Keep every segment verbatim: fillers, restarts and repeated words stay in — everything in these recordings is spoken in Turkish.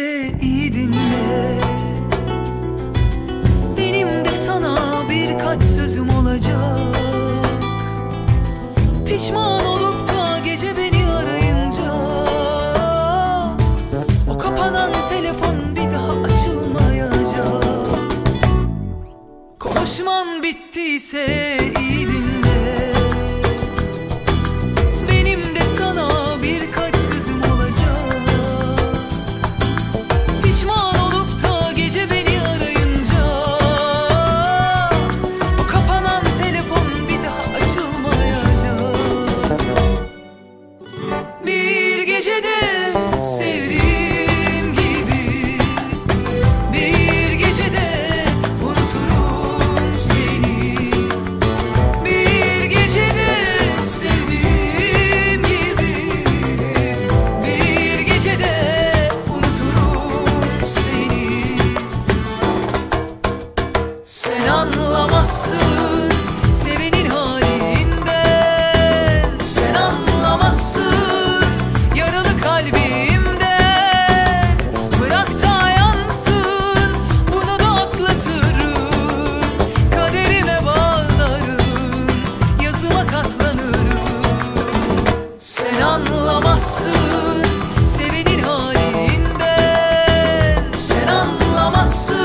iyi dinle. Benim de sana birkaç sözüm olacak. Pişman olup da gece beni arayınca, o kapanan telefon bir daha açılmayacak. Konuşman bittiyse iyi dinle. Sen anlamazsın sevenin halinden, sen anlamazsın yaralı kalbimden. Bırak da yansın, bunu da atlatırım. Kaderime bağlarım, yazıma katlanırım. Sen anlamazsın sevenin halinden, sen anlamazsın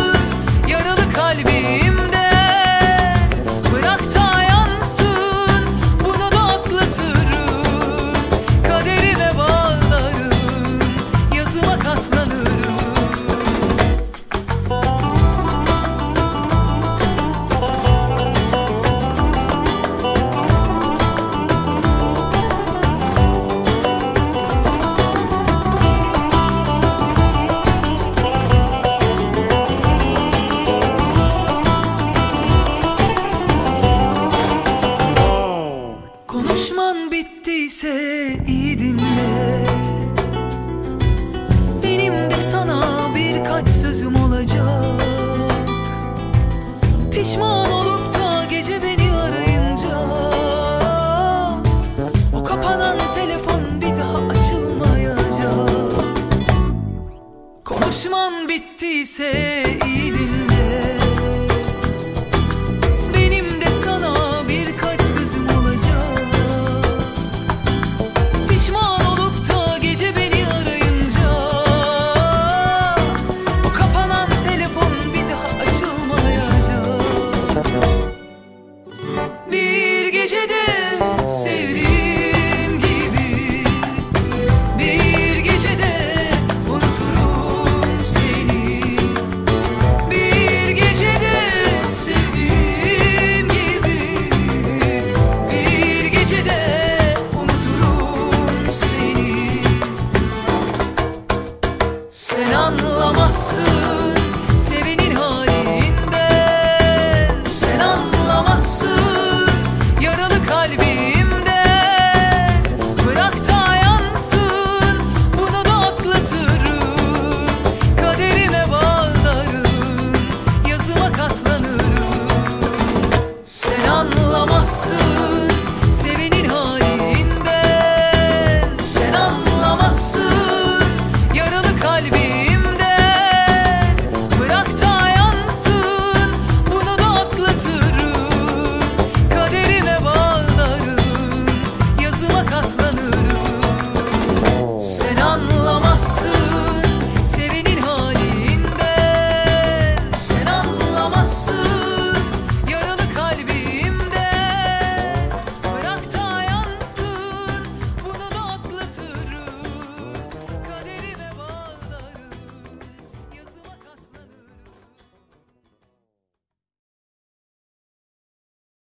kalbimden. Bırak da yansın, bunu da atlatırım. Kaderime bağlarım, yazıma katlanırım. Konuşman bittiyse iyi dinle. Benim de sana birkaç sözüm olacak. Pişman olup da gece beni arayınca, o kapanan telefon bir daha açılmayacak. Konuşman bittiyse iyi dinle. Bir gecede sevdiğim gibi, bir gecede unuturum seni. Bir gecede sevdiğim gibi, bir gecede unuturum seni. Sen anlamazsın